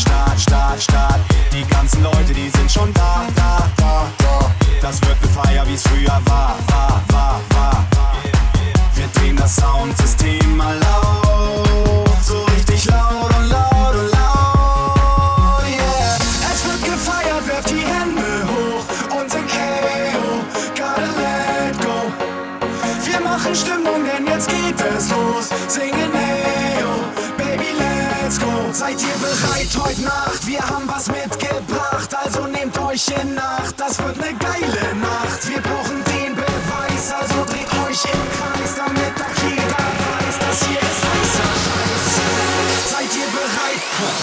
Start. Die ganzen Leute, die sind schon da. Das wird ne Feier, wie's früher war. Wir drehen das Soundsystem mal laut, so richtig laut, yeah. Es wird gefeiert, werft die Hände hoch und singt Ayo, gotta let go. Wir machen Stimmung, denn jetzt geht es los. Singen Ayo, baby, let's go. Seid ihr bereit heute Nacht? Wir haben was mitgebracht, also nehmt euch in Acht. Das wird ne geile Nacht. Wir brauchen den Beweis, also dreht euch im Kreis, damit auch jeder weiß, das hier ist heißer Scheiß. Seid ihr bereit?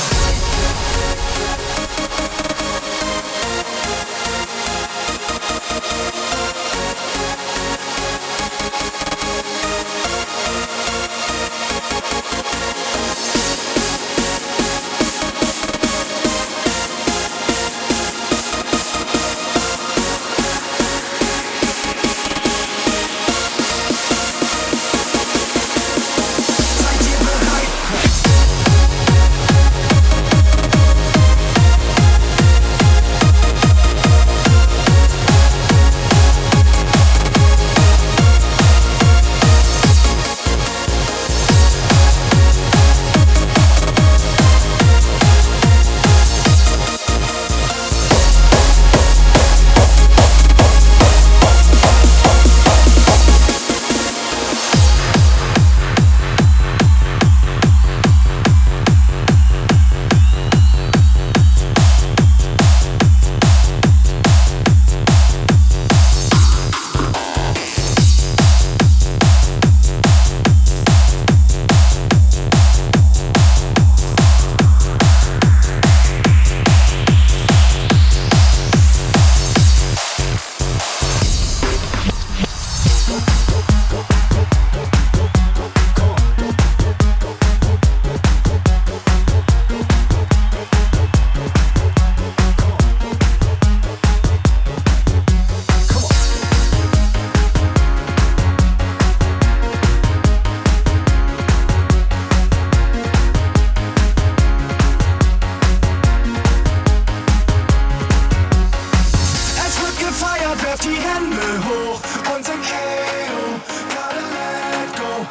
Werft die Hände hoch und singt Ayo, gotta let go.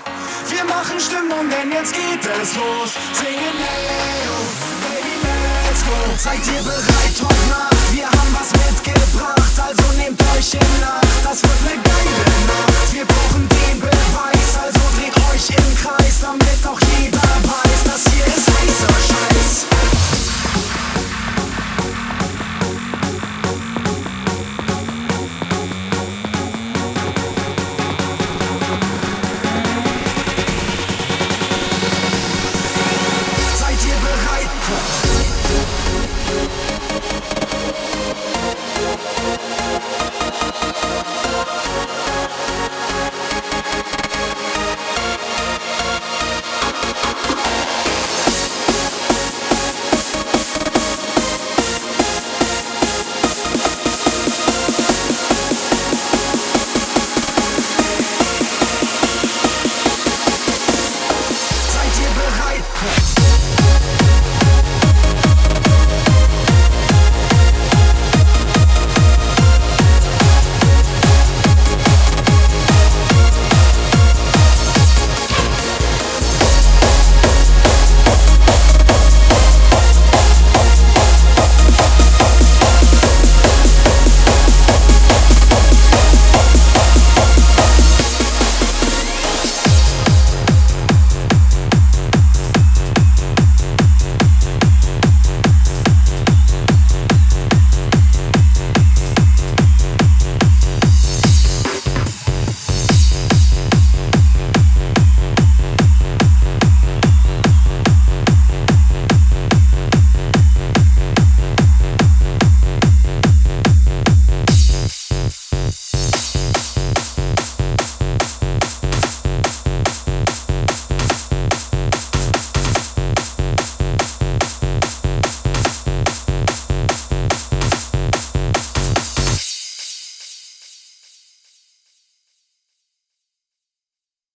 Wir machen Stimmung, denn jetzt geht es los. Singen Ayo, baby, let's go. Seid ihr bereit heute Nacht? Wir haben was mitgebracht, also nehmt euch in Acht. Das wird ne